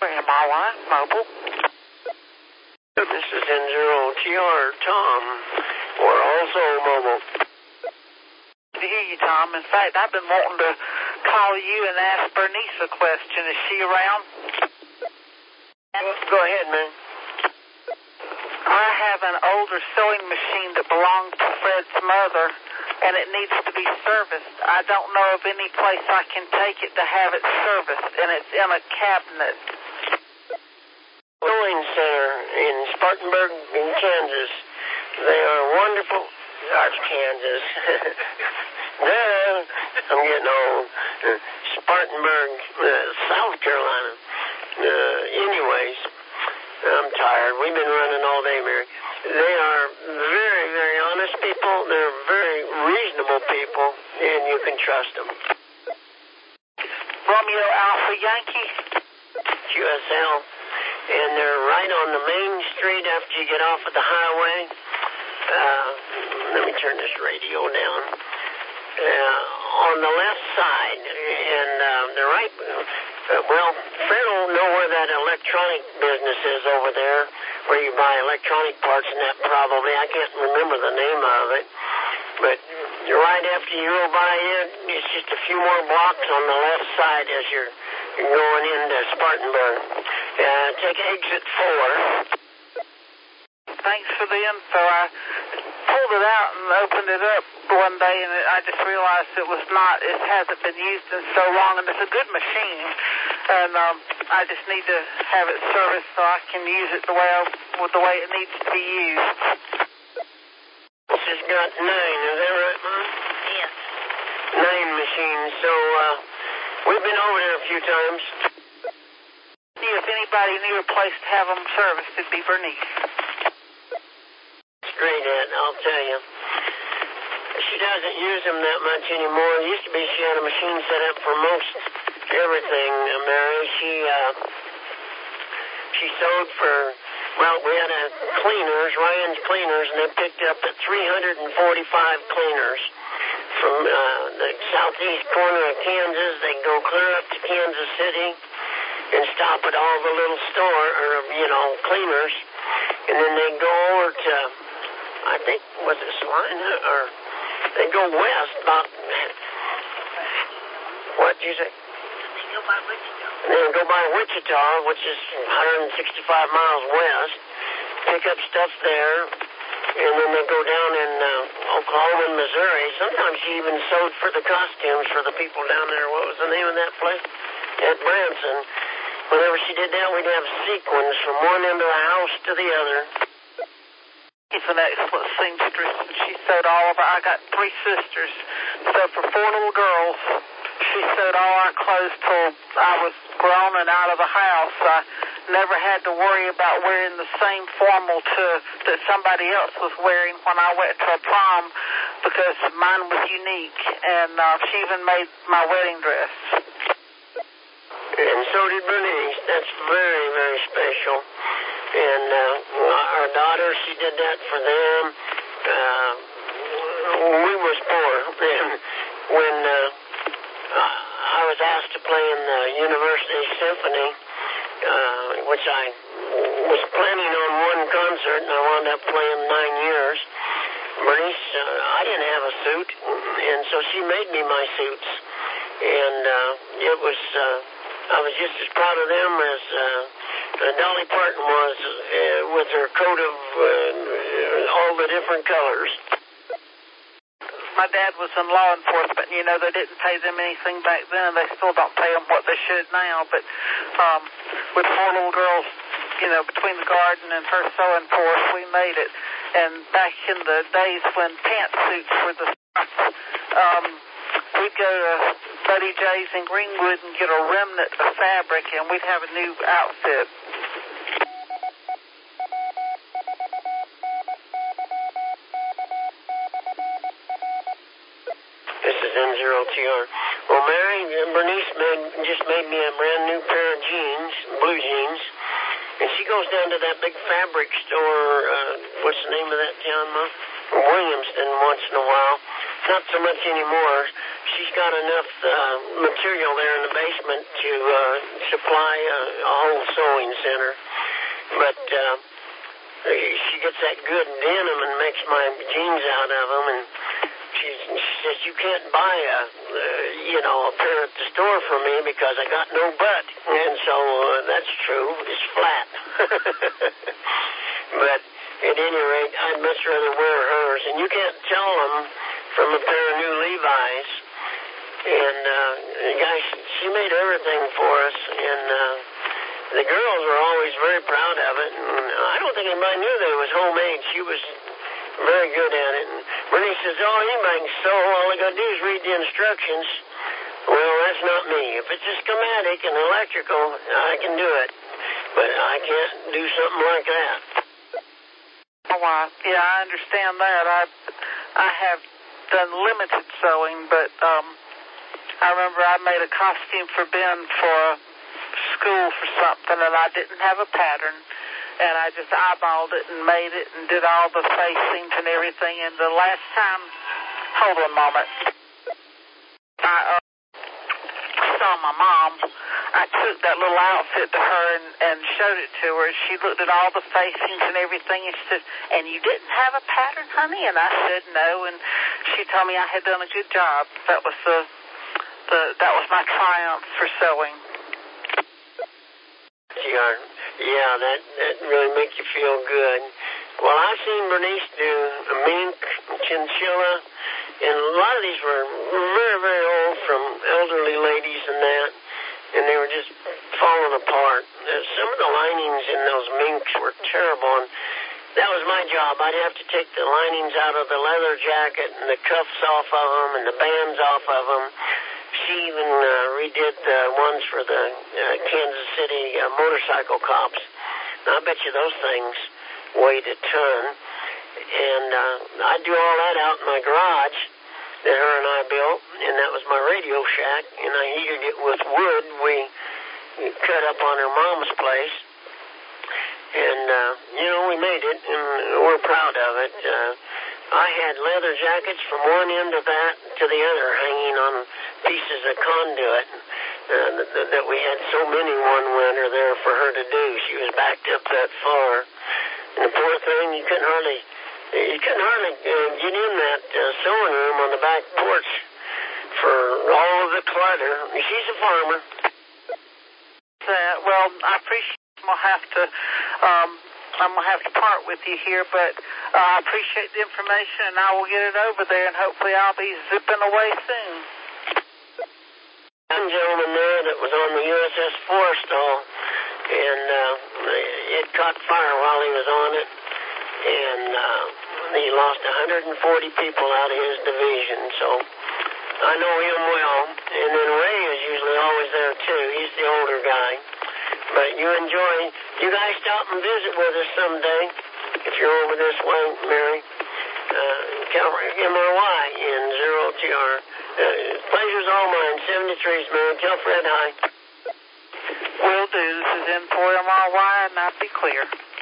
MRY Mobile. This is N0TR, Tom. We're also mobile. To hear you, Tom. In fact, I've been wanting to call you and ask Bernice a question. Is she around? Go ahead, man. I have an older sewing machine that belonged to Fred's mother, and it needs to be serviced. I don't know of any place I can take it to have it serviced, and it's in a cabinet. Sewing Center in Spartanburg, in Kansas. They are wonderful. Kansas. I'm getting old. Spartanburg, South Carolina. Anyways, I'm tired. We've been running all day, Mary. They are very, very honest people. They're very reasonable people, and you can trust them. Romeo Alpha Yankee? QSL. And they're right on the main street after you get off of the highway. Let me turn this radio down. On the left side, and they're right. Fred will know where that electronic business is over there, where you buy electronic parts and that probably. I can't remember the name of it. But right after you go by it, it's just a few more blocks on the left side as you're going into Spartanburg. Take exit 4. Thanks for the info. I pulled it out and opened it up one day, and I just realized it hasn't been used in so long, and it's a good machine, and I just need to have it serviced so I can use it the way it needs to be used. This has got 9, is that right, Mom? Yes. 9 machines, so we've been over there a few times. If anybody knew a place to have them serviced, it'd be Bernice. It's great, Ed, I'll tell you. She doesn't use them that much anymore. It used to be she had a machine set up for most everything, Mary. She sewed for, we had Ryan's Cleaners, and they picked up at 345 cleaners from the southeast corner of Kansas. They go clear up to Kansas City and stop at all the little cleaners. And then they go over to, I think, was it Salina? Or they go west about, what did you say? They go by Wichita. And then go by Wichita, which is 165 miles west, pick up stuff there, and then they go down in Oklahoma and Missouri. Sometimes she even sewed for the costumes for the people down there. What was the name of that place? At Branson. Whenever she did that, we'd have sequins from one end of the house to the other. She's an excellent seamstress, and she sewed all of I got 3 sisters, so for 4 little girls, she sewed all our clothes till I was grown and out of the house. I never had to worry about wearing the same formal that somebody else was wearing when I went to a prom, because mine was unique, and she even made my wedding dress. And so did Bernice. That's very, very special. And our daughter, she did that for them. We was poor. And when I was asked to play in the University Symphony, which I was planning on one concert, and I wound up playing 9 years. Bernice, I didn't have a suit, and so she made me my suits. And it was... I was just as proud of them as Dolly Parton was with her coat of all the different colors. My dad was in law enforcement. They didn't pay them anything back then. They still don't pay them what they should now. But with 4 little girls, between the garden and her sewing for us, we made it. And back in the days when pantsuits were the we'd go to Buddy J's in Greenwood and get a remnant of fabric, and we'd have a new outfit. This is N0TR. Well, Mary, Bernice just made me a brand new pair of jeans, blue jeans, and she goes down to that big fabric store, what's the name of that town, Mom? Williamston, once in a while. Not so much anymore. She she's got enough material there in the basement to supply a whole sewing center. But she gets that good denim and makes my jeans out of them, and she says, you can't buy a pair at the store for me because I got no butt. And so that's true. It's flat. But at any rate, I'd much rather wear hers. And you can't tell them from a pair of new Levi's. And gosh, she made everything for us. And the girls were always very proud of it. And I don't think anybody knew that it was homemade. She was very good at it. And Bernice says, oh, anybody can sew. All I got to do is read the instructions. Well, that's not me. If it's a schematic and electrical, I can do it. But I can't do something like that. Oh, wow. Yeah, I understand that. I have done limited sewing, but I remember I made a costume for Ben for school for something, and I didn't have a pattern. And I just eyeballed it and made it and did all the facings and everything. And the last time, hold on a moment, I saw my mom. I took that little outfit to her and showed it to her. She looked at all the facings and everything, and she said, and you didn't have a pattern, honey? And I said no, and she told me I had done a good job. That was that was my triumph for sewing. Yeah, that really makes you feel good. Well, I've seen Bernice do a mink, chinchilla, and a lot of these were very, very old from elderly ladies and that, and they were just falling apart. Some of the linings in those minks were terrible, and that was my job. I'd have to take the linings out of the leather jacket and the cuffs off of them and the bands off of them. She even redid the ones for the Kansas City motorcycle cops. Now, I bet you those things weighed a ton. And I do all that out in my garage that her and I built, and that was my radio shack, and I heated it with wood we cut up on her mom's place. And, we made it, and we're proud of it. I had leather jackets from one end of that to the other hanging on pieces of conduit that we had so many one winter there for her to do. She was backed up that far. And the poor thing, you couldn't hardly get in that sewing room on the back porch for all of the clutter. She's a farmer. Well, I appreciate I'm going to have to part with you here, but I appreciate the information, and I will get it over there, and hopefully I'll be zipping away soon. One gentleman there that was on the USS Forrestal, and it caught fire while he was on it, and he lost 140 people out of his division, so I know him well. And then Ray is usually always there, too. He's the older guy. But you guys stop and visit with us someday, if you're over this way, Mary. MRY in 0TR. Pleasure's all mine, 73's, Mary. Tell Fred hi. Will do. This is N4MRY, and I'll be clear.